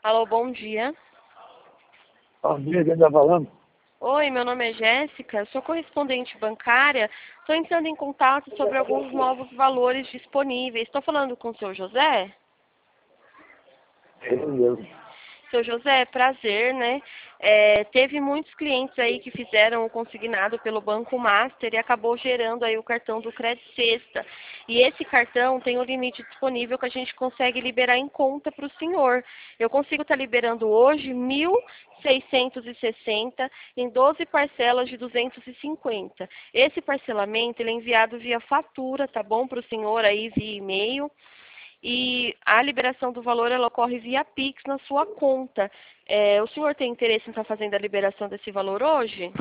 Alô, bom dia. Bom dia, quem está falando? Oi, meu nome é Jéssica, sou correspondente bancária. Estou entrando em contato sobre alguns novos valores disponíveis. Estou falando com o seu José? Ele mesmo. Seu José, prazer, né? Teve muitos clientes aí que fizeram o consignado pelo Banco Master e acabou gerando aí o cartão do Crédito Sexta. E esse cartão tem um limite disponível que a gente consegue liberar em conta para o senhor. Eu consigo estar liberando hoje 1.660 em 12 parcelas de 250. Esse parcelamento ele é enviado via fatura, tá bom? Para o senhor aí via e-mail. E a liberação do valor ela ocorre via Pix na sua conta. O senhor tem interesse em estar fazendo a liberação desse valor hoje?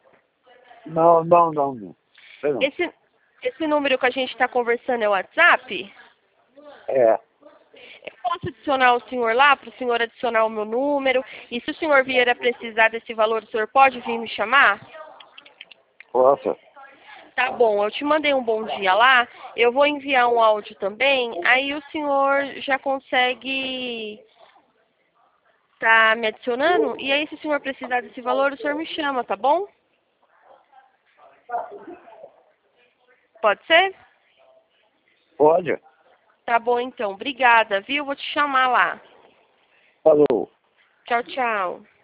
Não. Sei não. Esse número que a gente está conversando é o WhatsApp? É, Eu posso adicionar o senhor lá para o senhor adicionar o meu número? E se o senhor vier a precisar desse valor, o senhor pode vir me chamar? posso. Tá bom, eu te mandei um bom dia lá. Eu vou enviar um áudio também. Aí o senhor já consegue tá me adicionando? E aí, se o senhor precisar desse valor, o senhor me chama, tá bom? Pode ser? Pode. Tá bom, então. Obrigada, viu? Vou te chamar lá. Falou. Tchau, tchau.